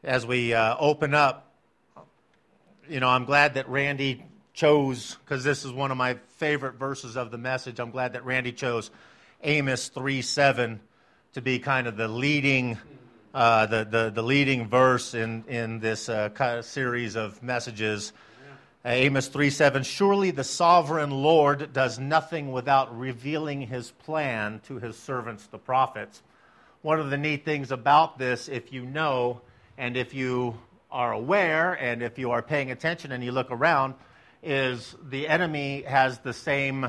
As we open up, I'm glad that Randy chose, because this is one of my favorite verses of the message, I'm glad that Randy chose Amos 3:7 to be kind of the leading the leading verse in this kind of series of messages. Amos 3:7, surely the sovereign Lord does nothing without revealing his plan to his servants, the prophets. One of the neat things about this, if you know, and if you are aware, and if you are paying attention and you look around, is the enemy has the same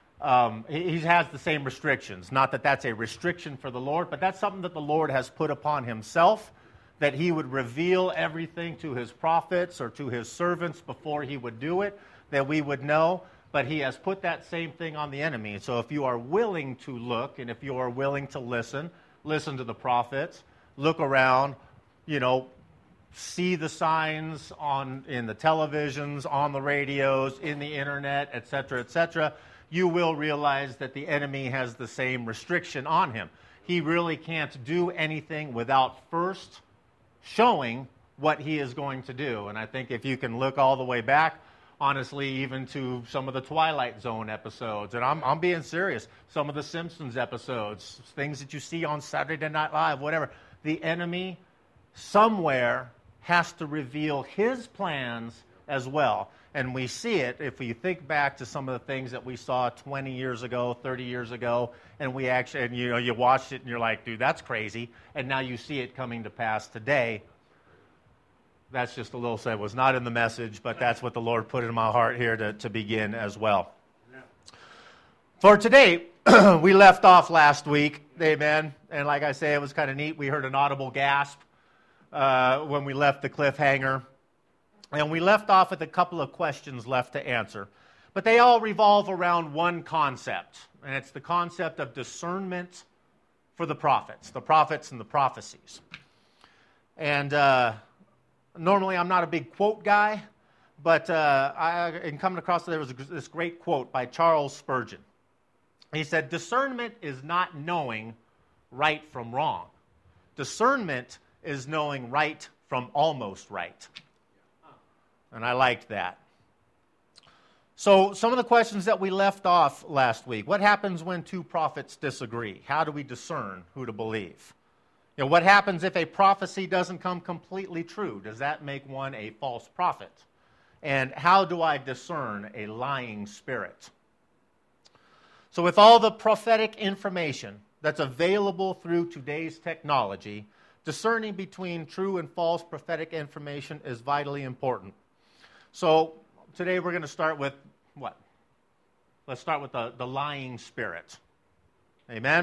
he has the same restrictions. Not that that's a restriction for the Lord, but that's something that the Lord has put upon himself, that he would reveal everything to his prophets or to his servants before he would do it, that we would know. But he has put that same thing on the enemy. So if you are willing to look, and if you are willing to listen to the prophets, look around, see the signs in the televisions, on the radios, in the internet, etc., you will realize that the enemy has the same restriction on him. He really can't do anything without first showing what he is going to do. And I think if you can look all the way back, honestly, even to some of the Twilight Zone episodes, and I'm being serious, some of the Simpsons episodes, things that you see on Saturday Night Live, whatever, the enemy somewhere has to reveal his plans as well. And we see it if we think back to some of the things that we saw 20 years ago, 30 years ago, and we actually, and you watched it and you're like, dude, that's crazy. And now you see it coming to pass today. That's just a little say. It was not in the message, but that's what the Lord put in my heart here to begin as well. For today, we left off last week, amen. And like I say, it was kind of neat. We heard an audible gasp when we left the cliffhanger. And we left off with a couple of questions left to answer. But they all revolve around one concept, and it's the concept of discernment for the prophets and the prophecies. And normally I'm not a big quote guy, but in coming across there was this great quote by Charles Spurgeon. He said, discernment is not knowing right from wrong. Discernment is knowing right from almost right. And I liked that. So some of the questions that we left off last week. What happens when two prophets disagree? How do we discern who to believe? What happens if a prophecy doesn't come completely true? Does that make one a false prophet? And how do I discern a lying spirit? So with all the prophetic information that's available through today's technology, discerning between true and false prophetic information is vitally important. So today we're going to start with what? Let's start with the lying spirit. Amen?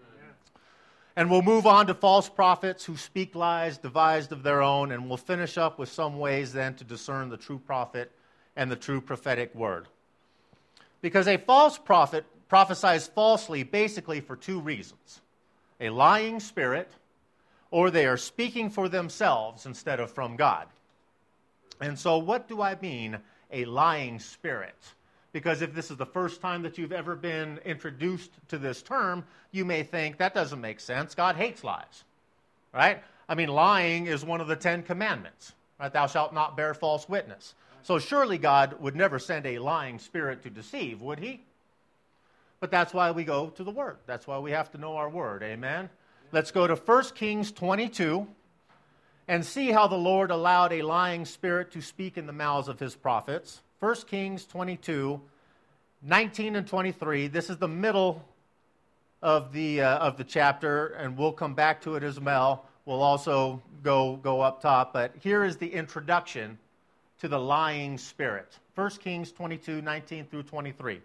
And we'll move on to false prophets who speak lies devised of their own, and we'll finish up with some ways then to discern the true prophet and the true prophetic word. Because a false prophet prophesies falsely basically for two reasons. A lying spirit, or they are speaking for themselves instead of from God. And so what do I mean, a lying spirit? Because if this is the first time that you've ever been introduced to this term, you may think, that doesn't make sense. God hates lies, right? I mean, lying is one of the 10 commandments, right? Thou shalt not bear false witness. So surely God would never send a lying spirit to deceive, would he? But that's why we go to the Word. That's why we have to know our Word, amen? Let's go to 1 Kings 22 and see how the Lord allowed a lying spirit to speak in the mouths of his prophets. 1 Kings 22, 19 and 23. This is the middle of the chapter, and we'll come back to it as well. We'll also go up top, but here is the introduction to the lying spirit. 1 Kings 22, 19 through 23.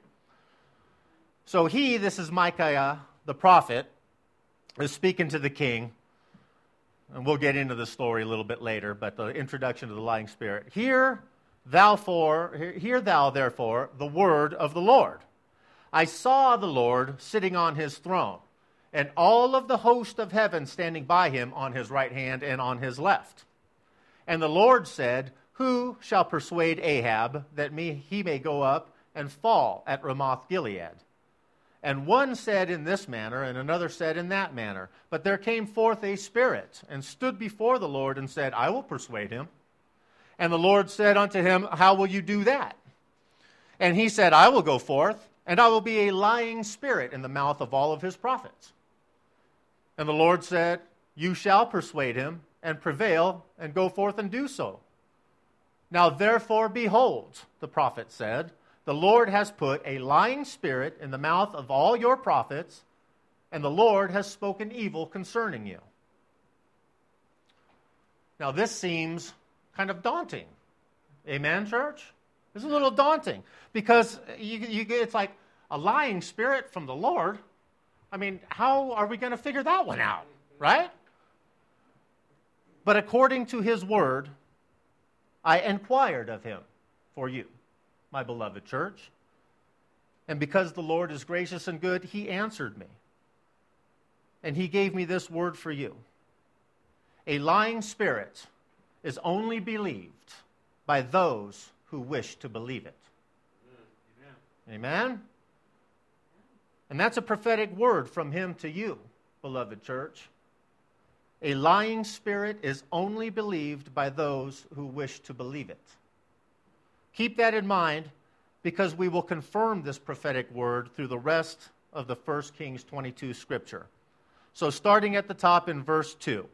So this is Micaiah, the prophet, is speaking to the king, and we'll get into the story a little bit later, but the introduction to the lying spirit. Hear thou therefore the word of the Lord. I saw the Lord sitting on his throne, and all of the host of heaven standing by him on his right hand and on his left. And the Lord said, who shall persuade Ahab that he may go up and fall at Ramoth Gilead? And one said in this manner, and another said in that manner. But there came forth a spirit, and stood before the Lord, and said, I will persuade him. And the Lord said unto him, How will you do that? And he said, I will go forth, and I will be a lying spirit in the mouth of all of his prophets. And the Lord said, You shall persuade him, and prevail, and go forth and do so. Now therefore, behold, the prophet said, the Lord has put a lying spirit in the mouth of all your prophets, and the Lord has spoken evil concerning you. Now this seems kind of daunting. Amen, church? It's a little daunting because it's like a lying spirit from the Lord. I mean, how are we going to figure that one out, right? But according to his word, I inquired of him for you, my beloved church. And because the Lord is gracious and good, he answered me. And he gave me this word for you. A lying spirit is only believed by those who wish to believe it. Amen? And that's a prophetic word from him to you, beloved church. A lying spirit is only believed by those who wish to believe it. Keep that in mind because we will confirm this prophetic word through the rest of the 1 Kings 22 scripture. So starting at the top in verse 2.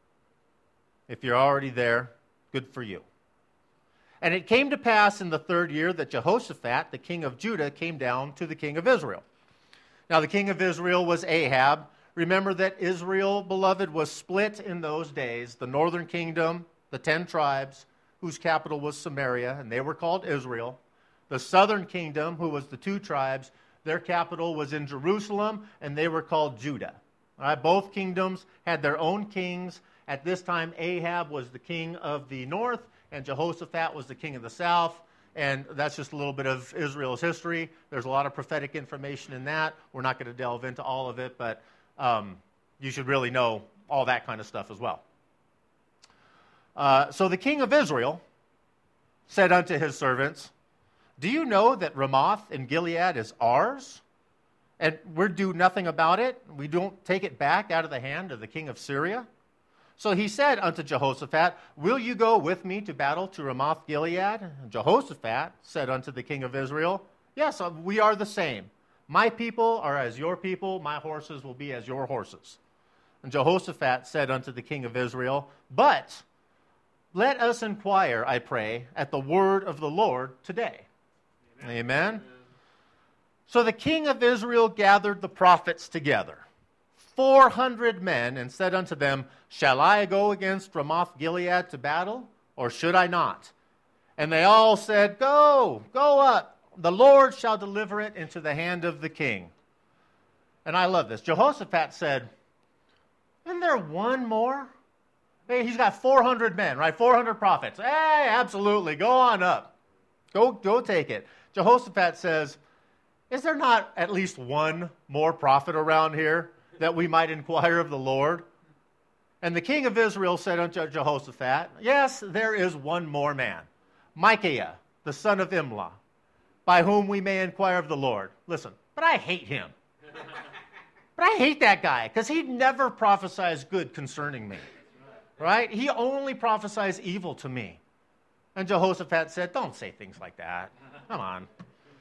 If you're already there, good for you. And it came to pass in the 3rd year that Jehoshaphat, the king of Judah, came down to the king of Israel. Now the king of Israel was Ahab. Remember that Israel, beloved, was split in those days. The northern kingdom, the 10 tribes, whose capital was Samaria, and they were called Israel. The southern kingdom, who was the 2 tribes, their capital was in Jerusalem, and they were called Judah. All right, both kingdoms had their own kings. At this time, Ahab was the king of the north, and Jehoshaphat was the king of the south. And that's just a little bit of Israel's history. There's a lot of prophetic information in that. We're not going to delve into all of it, but you should really know all that kind of stuff as well. So the king of Israel said unto his servants, Do you know that Ramoth in Gilead is ours? And we're do nothing about it. We don't take it back out of the hand of the king of Syria. So he said unto Jehoshaphat, Will you go with me to battle to Ramoth Gilead? And Jehoshaphat said unto the king of Israel, Yes, we are the same. My people are as your people, my horses will be as your horses. And Jehoshaphat said unto the king of Israel, But let us inquire, I pray, at the word of the Lord today. Amen. Amen. So the king of Israel gathered the prophets together, 400 men, and said unto them, Shall I go against Ramoth Gilead to battle, or should I not? And they all said, Go up. The Lord shall deliver it into the hand of the king. And I love this. Jehoshaphat said, Isn't there one more? Hey, he's got 400 men, right? 400 prophets. Hey, absolutely. Go on up. Go take it. Jehoshaphat says, Is there not at least one more prophet around here that we might inquire of the Lord? And the king of Israel said unto Jehoshaphat, Yes, there is one more man, Micaiah, the son of Imlah, by whom we may inquire of the Lord. Listen, but I hate him. But I hate that guy because he never prophesies good concerning me. Right? He only prophesies evil to me. And Jehoshaphat said, Don't say things like that. Come on.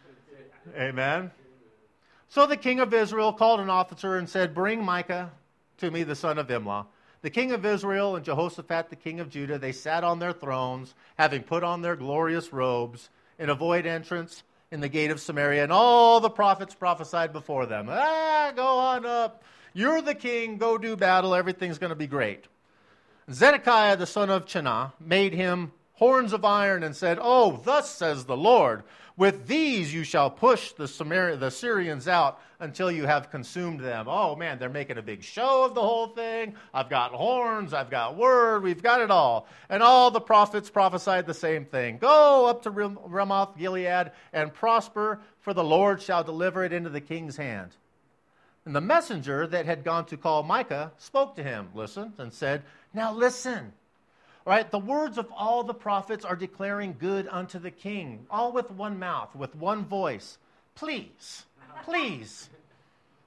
Amen. So the king of Israel called an officer and said, Bring Micah to me, the son of Imlah. The king of Israel and Jehoshaphat, the king of Judah, they sat on their thrones, having put on their glorious robes, in a void entrance in the gate of Samaria. And all the prophets prophesied before them. Go on up. You're the king. Go do battle. Everything's going to be great. Zedekiah, the son of Chenaanah, made him horns of iron and said, Oh, thus says the Lord, with these you shall push the Syrians out until you have consumed them. Oh, man, they're making a big show of the whole thing. I've got horns, I've got word, we've got it all. And all the prophets prophesied the same thing. Go up to Ramoth Gilead and prosper, for the Lord shall deliver it into the king's hand. And the messenger that had gone to call Micah spoke to him, listened, and said, Now listen. Right? The words of all the prophets are declaring good unto the king, all with one mouth, with one voice. Please,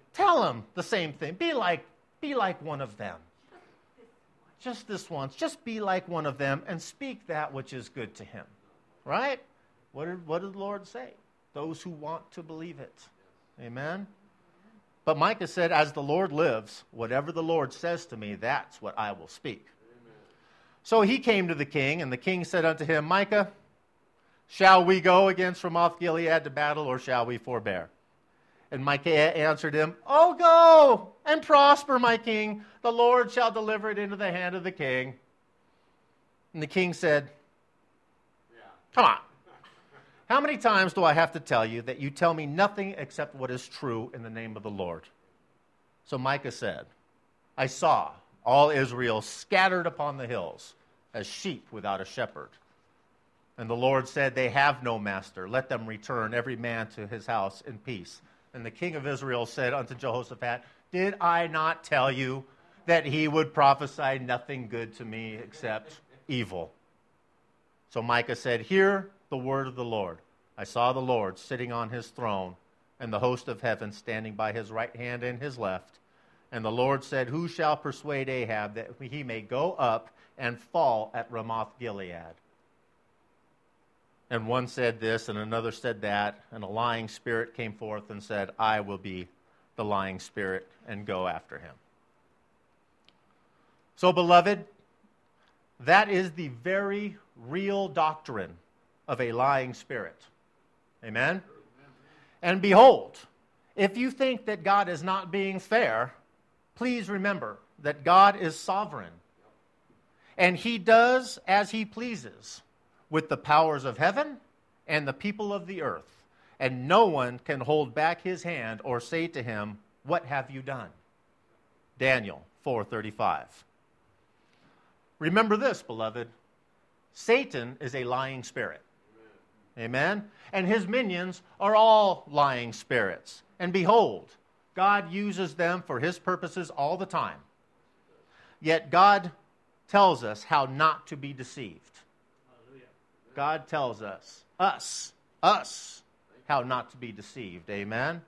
Tell him the same thing. Be like one of them. Just this once. Just be like one of them and speak that which is good to him. Right? What did the Lord say? Those who want to believe it. Amen? But Micah said, as the Lord lives, whatever the Lord says to me, that's what I will speak. Amen. So he came to the king, and the king said unto him, Micah, shall we go against Ramoth Gilead to battle, or shall we forbear? And Micah answered him, Oh, go and prosper, my king. The Lord shall deliver it into the hand of the king. And the king said, Come on. How many times do I have to tell you that you tell me nothing except what is true in the name of the Lord? So Micah said, I saw all Israel scattered upon the hills as sheep without a shepherd. And the Lord said, They have no master. Let them return, every man to his house in peace. And the king of Israel said unto Jehoshaphat, Did I not tell you that he would prophesy nothing good to me except evil? So Micah said, Hear the word of the Lord. I saw the Lord sitting on his throne, and the host of heaven standing by his right hand and his left. And the Lord said, Who shall persuade Ahab that he may go up and fall at Ramoth Gilead? And one said this, and another said that, and a lying spirit came forth and said, I will be the lying spirit, and go after him. So, beloved, that is the very real doctrine of a lying spirit. Amen? And behold, if you think that God is not being fair, please remember that God is sovereign. And he does as he pleases with the powers of heaven and the people of the earth. And no one can hold back his hand or say to him, What have you done? Daniel 4:35. Remember this, beloved. Satan is a lying spirit. Amen? And his minions are all lying spirits. And behold, God uses them for his purposes all the time. Yet God tells us how not to be deceived. God tells us, how not to be deceived. Amen?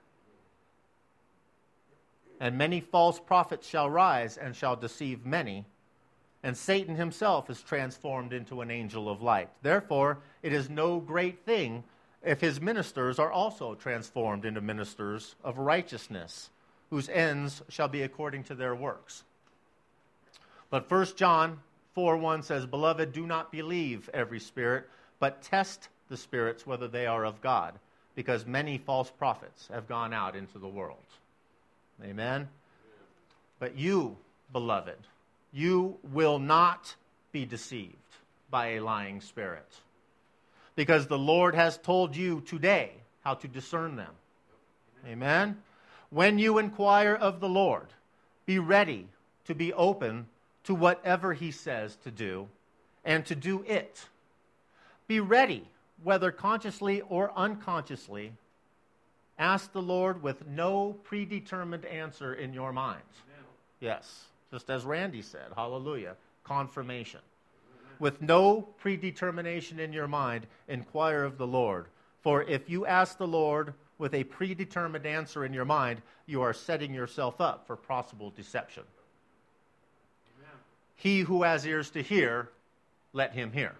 And many false prophets shall rise and shall deceive many. And Satan himself is transformed into an angel of light. Therefore, it is no great thing if his ministers are also transformed into ministers of righteousness, whose ends shall be according to their works. But 1 John 4:1 says, Beloved, do not believe every spirit, but test the spirits whether they are of God, because many false prophets have gone out into the world. Amen? But you, beloved, you will not be deceived by a lying spirit, because the Lord has told you today how to discern them. Amen? When you inquire of the Lord, be ready to be open to whatever he says to do, and to do it. Be ready, whether consciously or unconsciously. Ask the Lord with no predetermined answer in your mind. Yes, just as Randy said, hallelujah, confirmation. With no predetermination in your mind, inquire of the Lord. For if you ask the Lord with a predetermined answer in your mind, you are setting yourself up for possible deception. Amen. He who has ears to hear, let him hear.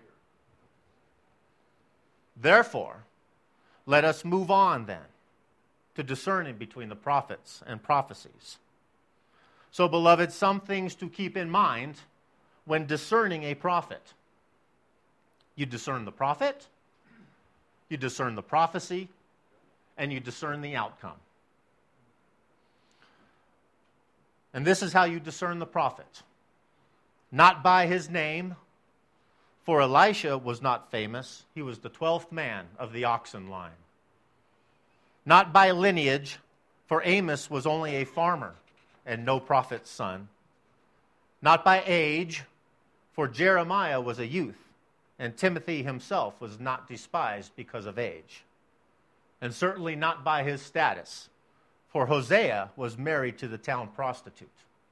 Therefore, let us move on then to discerning between the prophets and prophecies. So, beloved, some things to keep in mind when discerning a prophet. You discern the prophet, you discern the prophecy, and you discern the outcome. And this is how you discern the prophet. Not by his name, for Elisha was not famous. He was the 12th man of the oxen line. Not by lineage, for Amos was only a farmer and no prophet's son. Not by age, for Jeremiah was a youth, and Timothy himself was not despised because of age. And certainly not by his status, for Hosea was married to the town prostitute.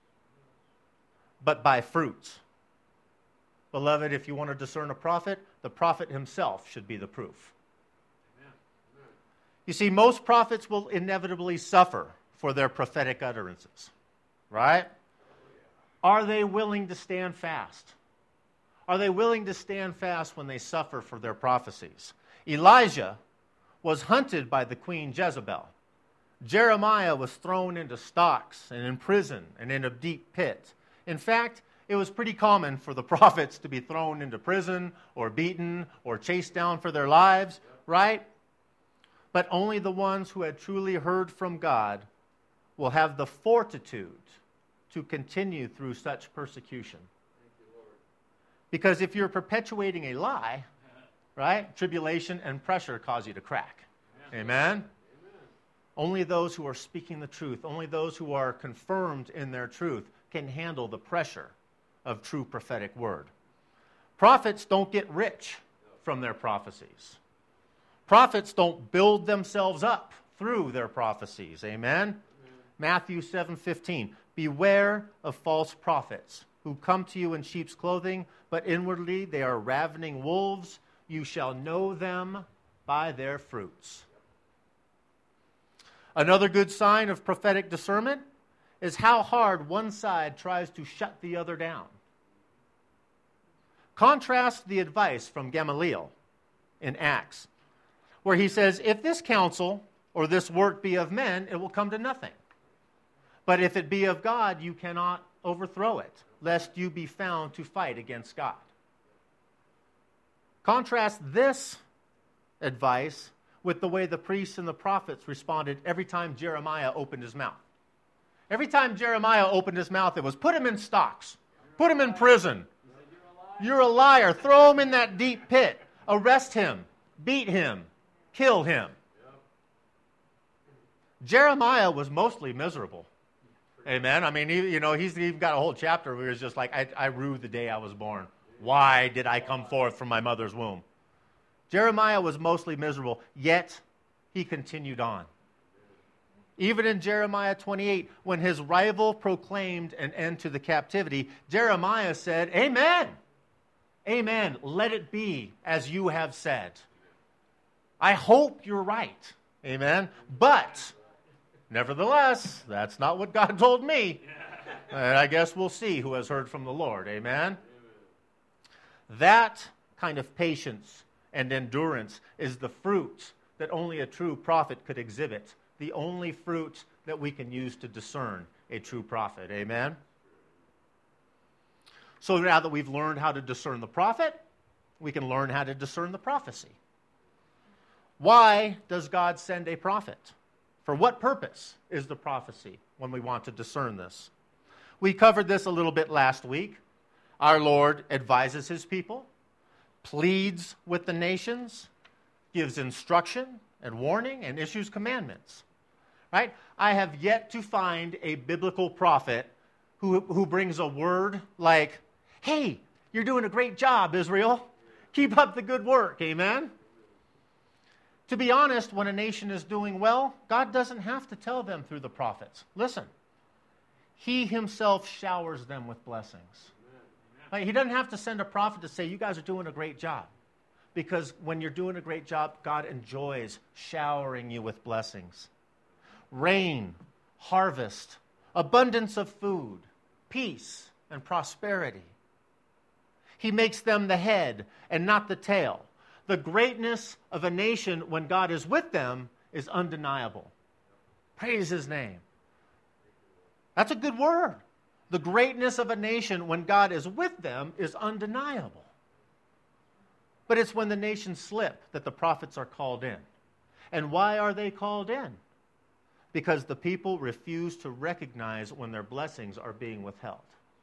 But by fruits. Beloved, if you want to discern a prophet, the prophet himself should be the proof. Amen. You see, most prophets will inevitably suffer for their prophetic utterances, right? Are they willing to stand fast? Are they willing to stand fast when they suffer for their prophecies? Elijah was hunted by the queen Jezebel. Jeremiah was thrown into stocks and in prison and in a deep pit. In fact, it was pretty common for the prophets to be thrown into prison or beaten or chased down for their lives, right? But only the ones who had truly heard from God will have the fortitude to continue through such persecution. Because if you're perpetuating a lie, right, tribulation and pressure cause you to crack. Amen? Only those who are speaking the truth, only those who are confirmed in their truth can handle the pressure of true prophetic word. Prophets don't get rich from their prophecies. Prophets don't build themselves up through their prophecies. Amen? Matthew 7:15. Beware of false prophets who come to you in sheep's clothing, but inwardly they are ravening wolves. You shall know them by their fruits. Another good sign of prophetic discernment is how hard one side tries to shut the other down. Contrast the advice from Gamaliel in Acts, where he says, if this counsel or this work be of men, it will come to nothing. But if it be of God, you cannot overthrow it, lest you be found to fight against God. Contrast this advice with the way the priests and the prophets responded every time Jeremiah opened his mouth. Every time Jeremiah opened his mouth, it was, put him in stocks, put him in prison. You're a liar. Throw him in that deep pit. Arrest him, beat him, kill him. Jeremiah was mostly miserable. Amen. I mean, he's even got a whole chapter where he's just like, I rue the day I was born. Why did I come forth from my mother's womb? Jeremiah was mostly miserable, yet he continued on. Even in Jeremiah 28, when his rival proclaimed an end to the captivity, Jeremiah said, Amen. Amen. Let it be as you have said. I hope you're right. Amen. But, nevertheless, that's not what God told me. And I guess we'll see who has heard from the Lord. Amen. That kind of patience and endurance is the fruit that only a true prophet could exhibit. The only fruit that we can use to discern a true prophet. Amen? So now that we've learned how to discern the prophet, we can learn how to discern the prophecy. Why does God send a prophet? For what purpose is the prophecy when we want to discern this? We covered this a little bit last week. Our Lord advises his people, pleads with the nations, gives instruction and warning, and issues commandments. Right? I have yet to find a biblical prophet who brings a word like, hey, you're doing a great job, Israel. Keep up the good work. Amen? To be honest, when a nation is doing well, God doesn't have to tell them through the prophets. Listen, he himself showers them with blessings. Like, he doesn't have to send a prophet to say, you guys are doing a great job. Because when you're doing a great job, God enjoys showering you with blessings. Rain, harvest, abundance of food, peace, and prosperity. He makes them the head and not the tail. The greatness of a nation when God is with them is undeniable. Praise his name. That's a good word. The greatness of a nation when God is with them is undeniable. But it's when the nations slip that the prophets are called in. And why are they called in? Because the people refuse to recognize when their blessings are being withheld.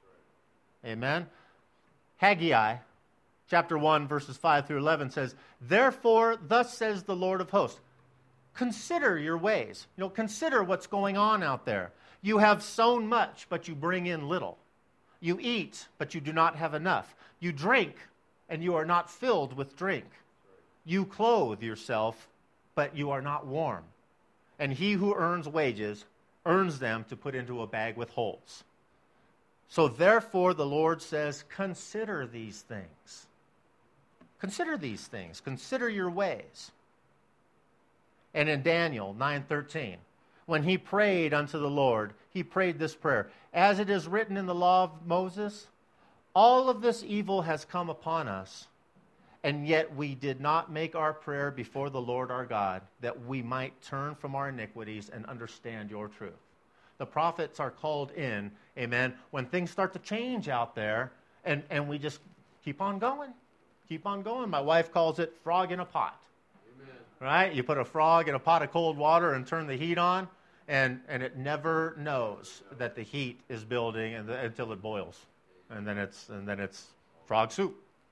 Amen? Haggai, chapter 1, verses 5 through 11 says, therefore, thus says the Lord of hosts, consider your ways. Consider what's going on out there. You have sown much, but you bring in little. You eat, but you do not have enough. You drink, and you are not filled with drink. You clothe yourself, but you are not warm. And he who earns wages earns them to put into a bag with holes. So therefore the Lord says, consider these things. Consider these things. Consider your ways. And in Daniel 9:13, when he prayed unto the Lord, he prayed this prayer. As it is written in the law of Moses, all of this evil has come upon us, and yet we did not make our prayer before the Lord our God, that we might turn from our iniquities and understand your truth. The prophets are called in, amen, when things start to change out there, and we just keep on going. Keep on going. My wife calls it frog in a pot. Amen. Right? You put a frog in a pot of cold water and turn the heat on, and it never knows that the heat is building until it boils. And then it's frog soup.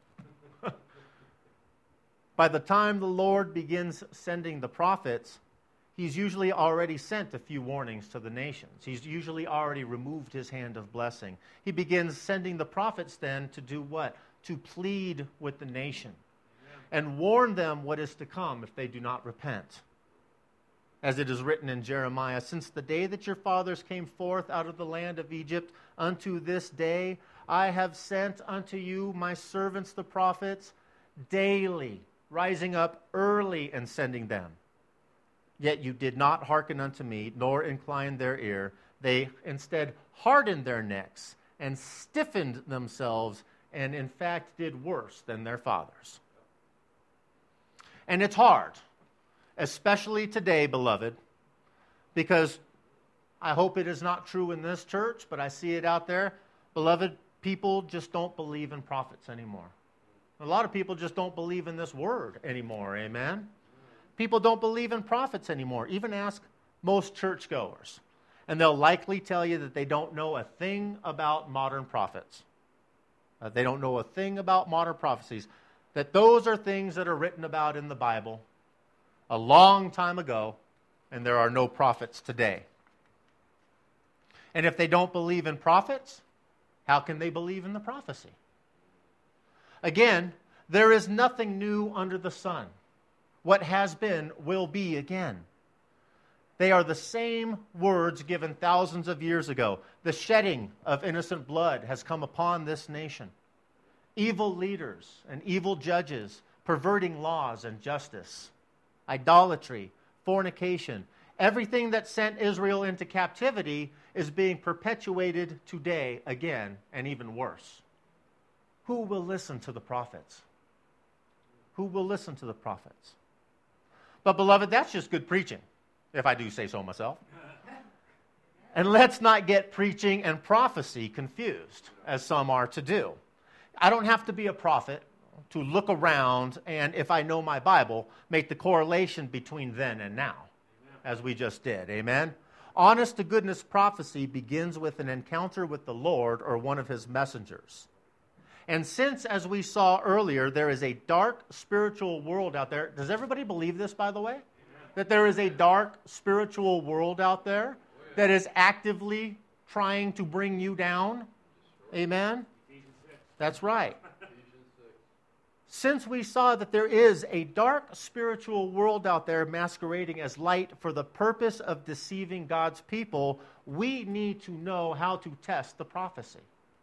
By the time the Lord begins sending the prophets, he's usually already sent a few warnings to the nations. He's usually already removed his hand of blessing. He begins sending the prophets then to do what? To plead with the nation and warn them what is to come if they do not repent. As it is written in Jeremiah, since the day that your fathers came forth out of the land of Egypt unto this day, I have sent unto you my servants the prophets daily, rising up early and sending them. Yet you did not hearken unto me, nor incline their ear. They instead hardened their necks and stiffened themselves, and in fact did worse than their fathers. And it's hard, especially today, beloved, because I hope it is not true in this church, but I see it out there. Beloved, people just don't believe in prophets anymore. A lot of people just don't believe in this word anymore, amen? People don't believe in prophets anymore. Even ask most churchgoers, and they'll likely tell you that they don't know a thing about modern prophets. They don't know a thing about modern prophecies. That those are things that are written about in the Bible a long time ago, and there are no prophets today. And if they don't believe in prophets, how can they believe in the prophecy? Again, there is nothing new under the sun. What has been will be again. They are the same words given thousands of years ago. The shedding of innocent blood has come upon this nation. Evil leaders and evil judges perverting laws and justice. Idolatry, fornication. Everything that sent Israel into captivity is being perpetuated today again, and even worse. Who will listen to the prophets? Who will listen to the prophets? But beloved, that's just good preaching, if I do say so myself. And let's not get preaching and prophecy confused, as some are to do. I don't have to be a prophet to look around and, if I know my Bible, make the correlation between then and now, as we just did. Amen? Honest to goodness prophecy begins with an encounter with the Lord or one of his messengers. And since, as we saw earlier, there is a dark spiritual world out there. Does everybody believe this, by the way? Amen. That there is a dark spiritual world out there that is actively trying to bring you down? Amen? That's right. Since we saw that there is a dark spiritual world out there masquerading as light for the purpose of deceiving God's people, we need to know how to test the prophecy.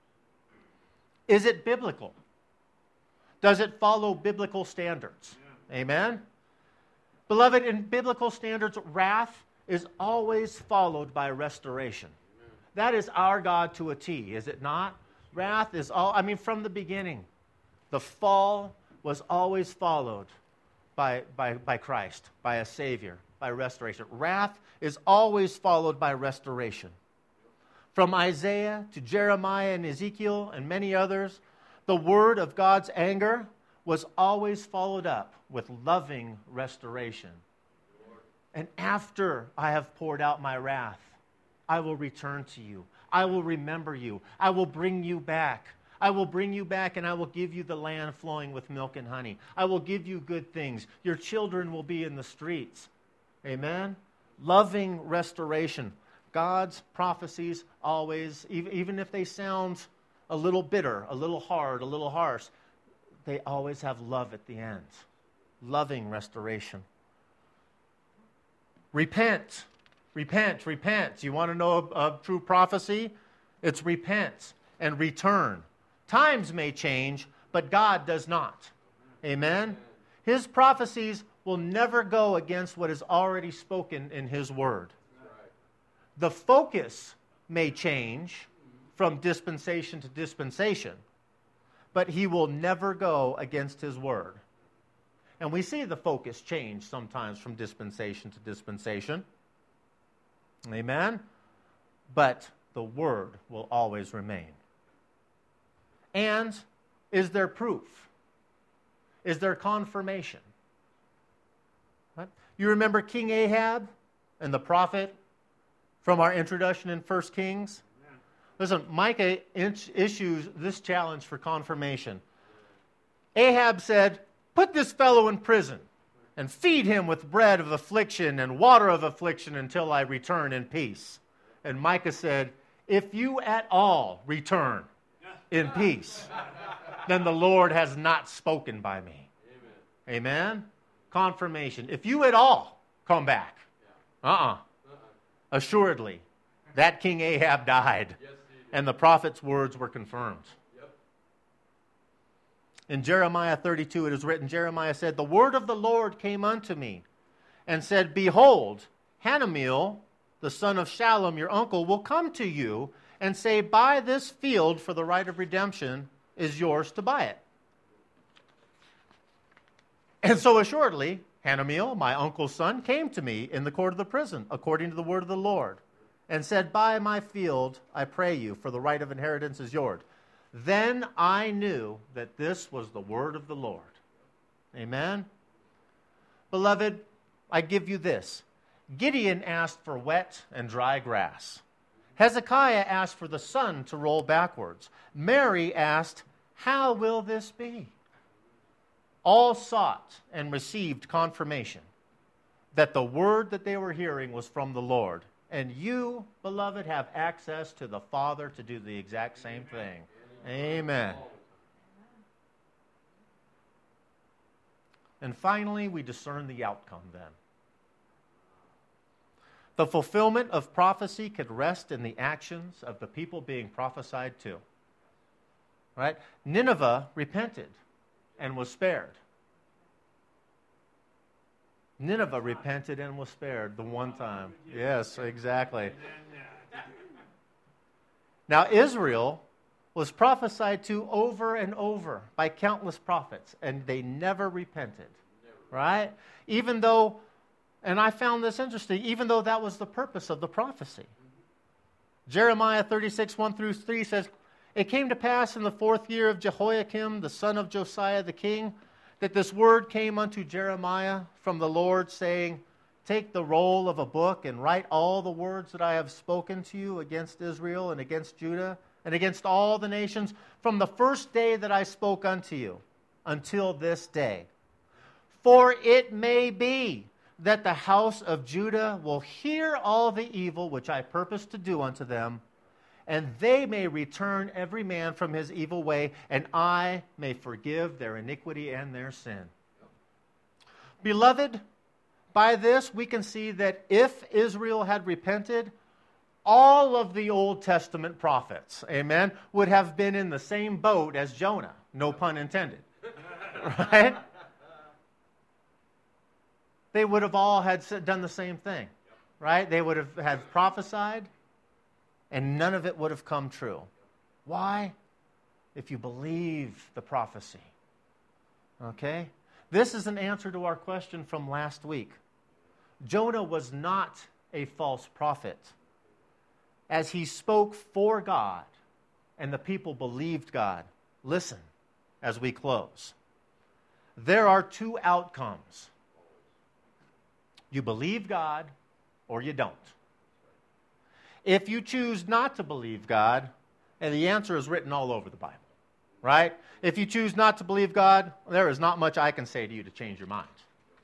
Is it biblical? Does it follow biblical standards? Yeah. Amen? Beloved, in biblical standards, wrath is always followed by restoration. Amen. That is our God to a T, is it not? Wrath is from the beginning, the fall was always followed by Christ, by a Savior, by restoration. Wrath is always followed by restoration. From Isaiah to Jeremiah and Ezekiel and many others, the word of God's anger was always followed up with loving restoration. And after I have poured out my wrath, I will return to you. I will remember you. I will bring you back. I will bring you back, and I will give you the land flowing with milk and honey. I will give you good things. Your children will be in the streets. Amen? Loving restoration. God's prophecies always, even if they sound a little bitter, a little hard, a little harsh, they always have love at the end. Loving restoration. Repent. Repent, repent. You want to know a true prophecy? It's repent and return. Times may change, but God does not. Amen? His prophecies will never go against what is already spoken in His Word. The focus may change from dispensation to dispensation, but he will never go against his word. And we see the focus change sometimes from dispensation to dispensation. Amen? But the word will always remain. And is there proof? Is there confirmation? Right? You remember King Ahab and the prophet from our introduction in 1 Kings? Yeah. Listen, Micah issues this challenge for confirmation. Ahab said, "Put this fellow in prison and feed him with bread of affliction and water of affliction until I return in peace." And Micah said, "If you at all return in peace, then the Lord has not spoken by me." Amen? Amen? Confirmation. If you at all come back, assuredly, that King Ahab died, and the prophet's words were confirmed. In Jeremiah 32, it is written, Jeremiah said, "The word of the Lord came unto me, and said, Behold, Hanameel, the son of Shallum, your uncle, will come to you, and say, Buy this field, for the right of redemption is yours to buy it." And so assuredly, Hanameel, my uncle's son, came to me in the court of the prison, according to the word of the Lord, and said, Buy my field, I pray you, for the right of inheritance is yours. Then I knew that this was the word of the Lord. Amen? Beloved, I give you this. Gideon asked for wet and dry grass. Hezekiah asked for the sun to roll backwards. Mary asked, How will this be? All sought and received confirmation that the word that they were hearing was from the Lord. And you, beloved, have access to the Father to do the exact same thing. Amen. And finally, we discern the outcome then. The fulfillment of prophecy could rest in the actions of the people being prophesied to. Right? Nineveh repented and was spared. Nineveh repented and was spared the one time. Yes, exactly. Now, Israel was prophesied to over and over by countless prophets, and they never repented. Right? Even though, and I found this interesting, even though that was the purpose of the prophecy. Jeremiah 36, 1 through 3 says, It came to pass in the 4th year of Jehoiakim, the son of Josiah the king, that this word came unto Jeremiah from the Lord, saying, Take the roll of a book and write all the words that I have spoken to you against Israel and against Judah and against all the nations from the first day that I spoke unto you until this day. For it may be that the house of Judah will hear all the evil which I purpose to do unto them, and they may return every man from his evil way, and I may forgive their iniquity and their sin. Beloved, by this we can see that if Israel had repented, all of the Old Testament prophets, amen, would have been in the same boat as Jonah. No pun intended. Right? They would have all had done the same thing. Right? They would have had prophesied, and none of it would have come true. Why? If you believe the prophecy. Okay? This is an answer to our question from last week. Jonah was not a false prophet, as he spoke for God, and the people believed God. Listen, as we close. There are two outcomes. You believe God, or you don't. If you choose not to believe God, and the answer is written all over the Bible, right? If you choose not to believe God, there is not much I can say to you to change your mind.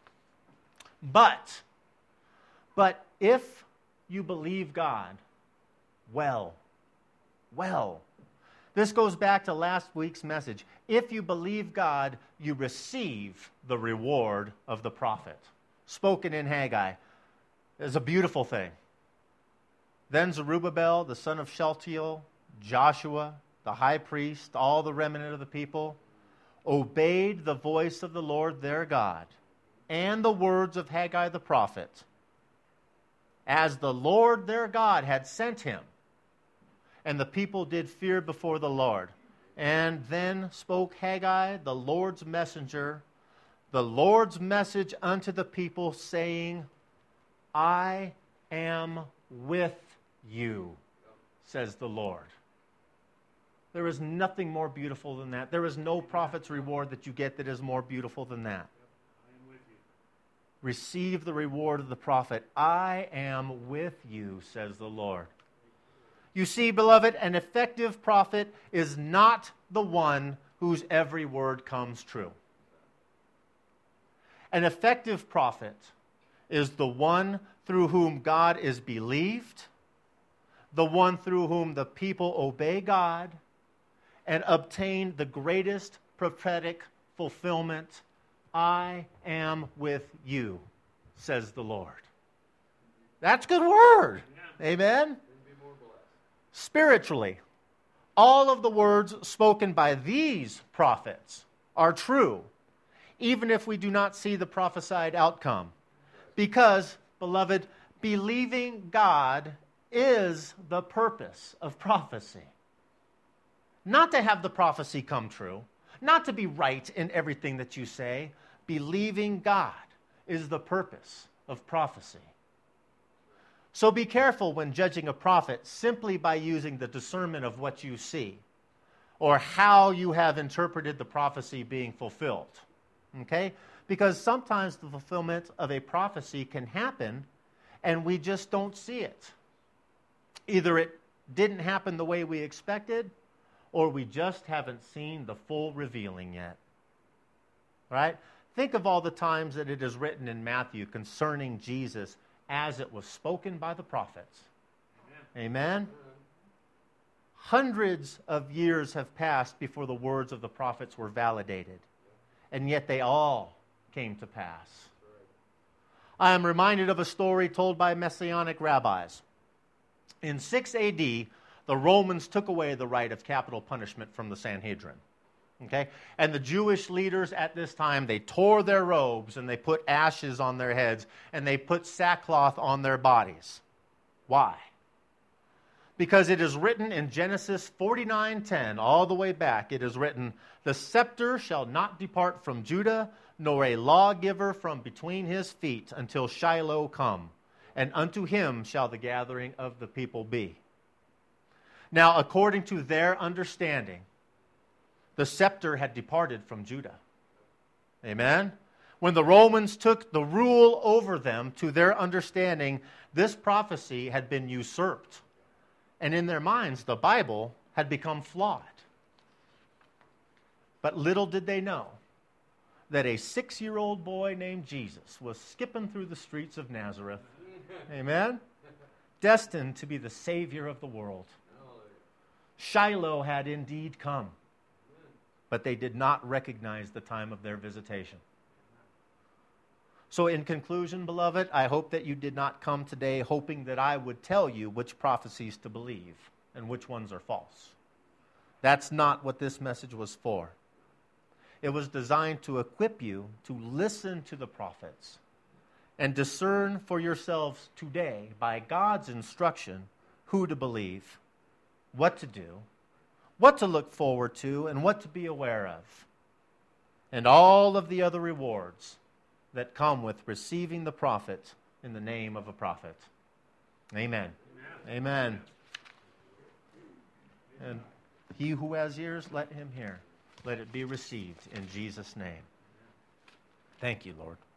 But if you believe God, well, this goes back to last week's message. If you believe God, you receive the reward of the prophet. Spoken in Haggai. It's a beautiful thing. Then Zerubbabel, the son of Shealtiel, Joshua, the high priest, all the remnant of the people, obeyed the voice of the Lord their God and the words of Haggai the prophet. as the Lord their God had sent him. And the people did fear before the Lord. And then spoke Haggai, the Lord's messenger, the Lord's message unto the people, saying, I am with you, says the Lord. There is nothing more beautiful than that. There is no prophet's reward that you get that is more beautiful than that. Receive the reward of the prophet. I am with you, says the Lord. You see, beloved, an effective prophet is not the one whose every word comes true. An effective prophet is the one through whom God is believed, the one through whom the people obey God and obtain the greatest prophetic fulfillment. I am with you, says the Lord. That's good word. Amen? Spiritually, all of the words spoken by these prophets are true, even if we do not see the prophesied outcome. Because, beloved, believing God is the purpose of prophecy. Not to have the prophecy come true, not to be right in everything that you say. Believing God is the purpose of prophecy. So be careful when judging a prophet simply by using the discernment of what you see or how you have interpreted the prophecy being fulfilled. Okay? Because sometimes the fulfillment of a prophecy can happen and we just don't see it. Either it didn't happen the way we expected, or we just haven't seen the full revealing yet. Right? Think of all the times that it is written in Matthew concerning Jesus as it was spoken by the prophets. Amen? Amen? Hundreds of years have passed before the words of the prophets were validated, and yet they all came to pass. I am reminded of a story told by Messianic rabbis. In 6 AD, the Romans took away the right of capital punishment from the Sanhedrin. Okay? And the Jewish leaders at this time, they tore their robes and they put ashes on their heads and they put sackcloth on their bodies. Why? Because it is written in Genesis 49:10, all the way back, it is written, the scepter shall not depart from Judah, nor a lawgiver from between his feet until Shiloh come, and unto him shall the gathering of the people be. Now, according to their understanding, the scepter had departed from Judah. Amen? When the Romans took the rule over them, to their understanding, this prophecy had been usurped. And in their minds, the Bible had become flawed. But little did they know that a 6-year-old boy named Jesus was skipping through the streets of Nazareth. Amen? Destined to be the Savior of the world. Shiloh had indeed come, but they did not recognize the time of their visitation. So in conclusion, beloved, I hope that you did not come today hoping that I would tell you which prophecies to believe and which ones are false. That's not what this message was for. It was designed to equip you to listen to the prophets and discern for yourselves today, by God's instruction, who to believe, what to do, what to look forward to, and what to be aware of, and all of the other rewards that come with receiving the prophet in the name of a prophet. Amen. Amen. Amen. And he who has ears, let him hear. Let it be received in Jesus' name. Thank you, Lord.